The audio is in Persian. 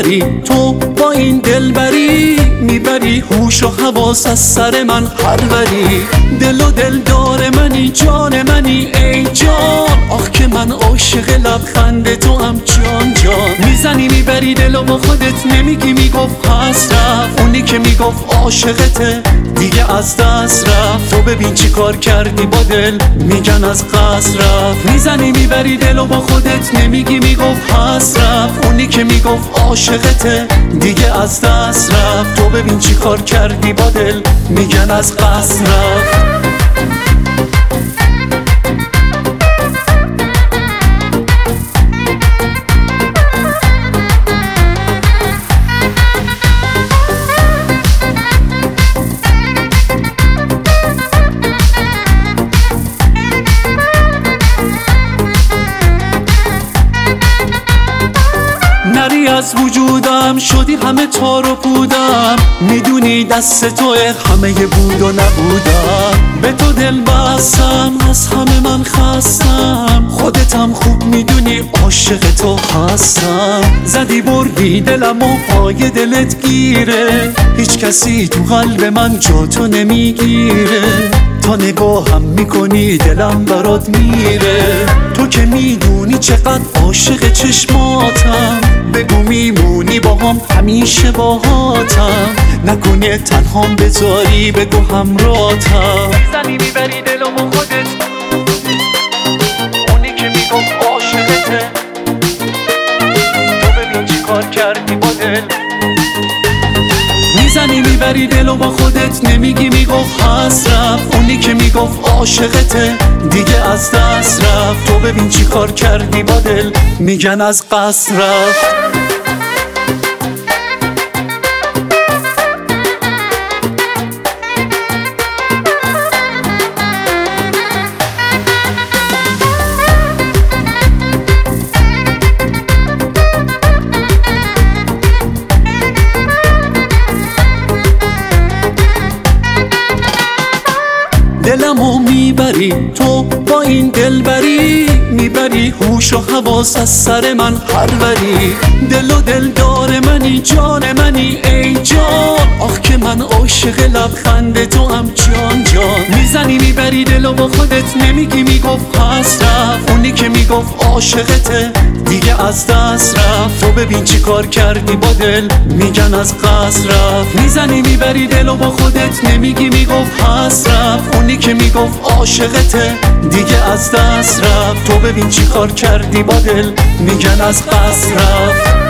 میبری تو با این دلبری، میبری هوش و حواس از سر من پروری. دل و دلدار منی، جان منی ای جان، آخ که من عاشق لبخند تو هم جان جان. میزنی میبری دلو با خودت نمیگی، میگفت پس رفت. اونی که میگفت عاشقته دیگه از دست رفت. تو ببین چی کار کردی با دل، میگن از قصد رفت. میزنی میبری دلو با خودت نمیگی، میگفت پس رفت. اونی که میگفت عاشقته دیگه از دست رفت. تو ببین چی کار کردی با دل، میگن از قصد رفت. نری از وجودم شدی همه تار و پودم، میدونی دست توه همه بود و نبودم. به تو دل بستم از همه من خستم، خودتم خوب میدونی عاشق تو هستم. زدی بردی دلم و پای دلت گیره، هیچ کسی تو قلب من جا تو نمیگیره. تا نگاهم میکنی دلم برات میره، تو که میدونی چقدر عاشق چشماتم. بگو میمونی با هم همیشه باهاتم، نکنه تنهام بذاری بگو همراهتم. میزنی میبری دلو با خودت، اونی که میگفت عاشقته تو ببین چی کار کردی با دل. میزنی میبری دلو با خودت نمیگی، میگفت هست رفت. اونی که میگفت عاشقته دیگه از دست رفت. تو ببین چی کار کردی با دل، میگن از قصد رفت. دلمو میبری تو با این دلبری، میبری هوش و حواس از سر من پروری. دل و دلدار منی، جان منی ای جان، آخ که من عاشق لبخند تو هم جان جان. میزنی میبری دلو با خودت نمیگی، میگفت پس رفت. اونی که میگفت عاشقته دیگه از دست رفت. تو ببین چی کار کردی با دل، میگن از قصد رفت. میزنی میبری دلو با خودت نمیگی، میگفت پس رفت. اونی که میگفت عاشقته دیگه از دست رفت. تو ببین چی کار کردی با دل، میگن از قصد رفت.